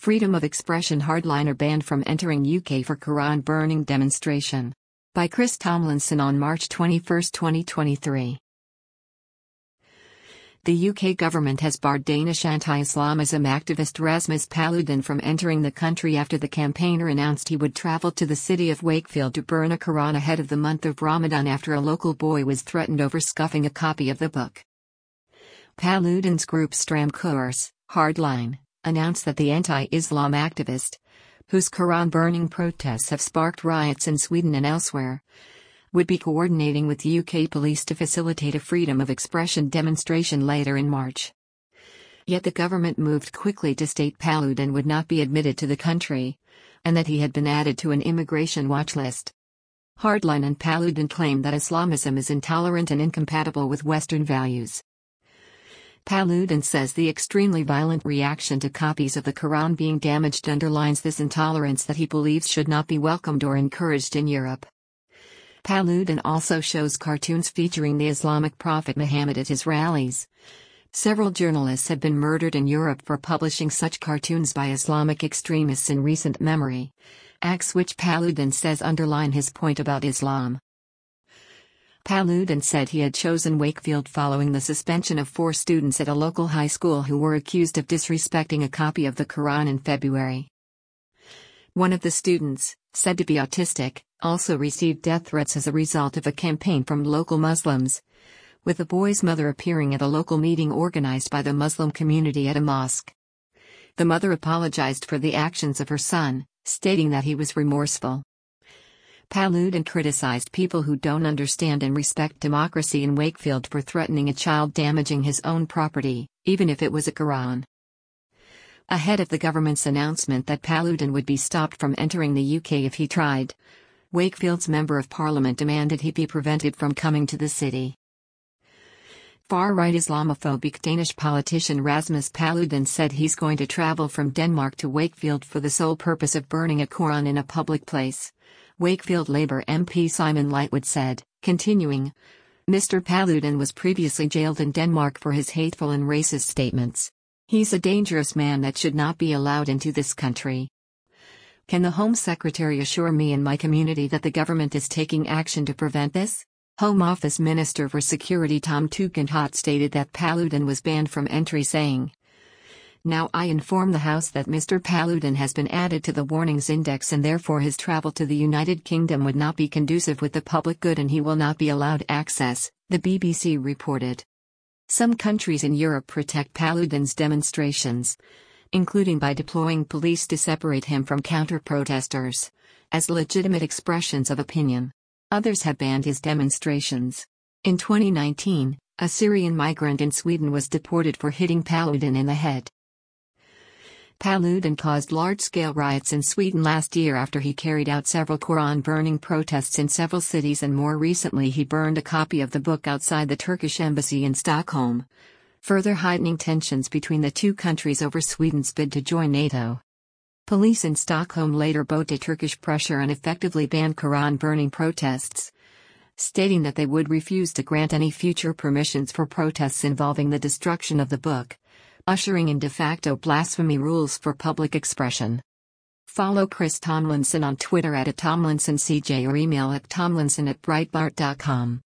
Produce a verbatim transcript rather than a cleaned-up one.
Freedom of expression hardliner banned from entering U K for Quran burning demonstration. By Chris Tomlinson on March twenty-first, twenty twenty-three. The U K government has barred Danish anti-Islamism activist Rasmus Paludan from entering the country after the campaigner announced he would travel to the city of Wakefield to burn a Quran ahead of the month of Ramadan after a local boy was threatened over scuffing a copy of the book. Paludan's group Stram Kurs, Hardline, announced that the anti-Islam activist, whose Quran-burning protests have sparked riots in Sweden and elsewhere, would be coordinating with U K police to facilitate a freedom of expression demonstration later in March. Yet the government moved quickly to state Paludan would not be admitted to the country, and that he had been added to an immigration watch list. Hardline and Paludan claim that Islamism is intolerant and incompatible with Western values. Paludan says the extremely violent reaction to copies of the Quran being damaged underlines this intolerance that he believes should not be welcomed or encouraged in Europe. Paludan also shows cartoons featuring the Islamic prophet Muhammad at his rallies. Several journalists have been murdered in Europe for publishing such cartoons by Islamic extremists in recent memory, acts which Paludan says underline his point about Islam. Paludan said he had chosen Wakefield following the suspension of four students at a local high school who were accused of disrespecting a copy of the Quran in February. One of the students, said to be autistic, also received death threats as a result of a campaign from local Muslims, with the boy's mother appearing at a local meeting organized by the Muslim community at a mosque. The mother apologized for the actions of her son, stating that he was remorseful. Paludan criticized people who don't understand and respect democracy in Wakefield for threatening a child damaging his own property, even if it was a Quran. Ahead of the government's announcement that Paludan would be stopped from entering the U K if he tried, Wakefield's Member of Parliament demanded he be prevented from coming to the city. Far-right Islamophobic Danish politician Rasmus Paludan said he's going to travel from Denmark to Wakefield for the sole purpose of burning a Quran in a public place, Wakefield Labour M P Simon Lightwood said, continuing, Mister Paludan was previously jailed in Denmark for his hateful and racist statements. He's a dangerous man that should not be allowed into this country. Can the Home Secretary assure me and my community that the government is taking action to prevent this? Home Office Minister for Security Tom Tugendhat stated that Paludan was banned from entry, saying, Now I inform the House that Mister Paludan has been added to the warnings index and therefore his travel to the United Kingdom would not be conducive with the public good and he will not be allowed access, the B B C reported. Some countries in Europe protect Paludan's demonstrations, including by deploying police to separate him from counter-protesters, as legitimate expressions of opinion. Others have banned his demonstrations. In twenty nineteen, a Syrian migrant in Sweden was deported for hitting Paludan in the head. Paludan caused large-scale riots in Sweden last year after he carried out several Quran-burning protests in several cities, and more recently he burned a copy of the book outside the Turkish embassy in Stockholm, further heightening tensions between the two countries over Sweden's bid to join NATO. Police in Stockholm later bowed to Turkish pressure and effectively banned Quran-burning protests, stating that they would refuse to grant any future permissions for protests involving the destruction of the book, ushering in de facto blasphemy rules for public expression. Follow Chris Tomlinson on Twitter at Tomlinson C J or email at tomlinson at breitbart dot com.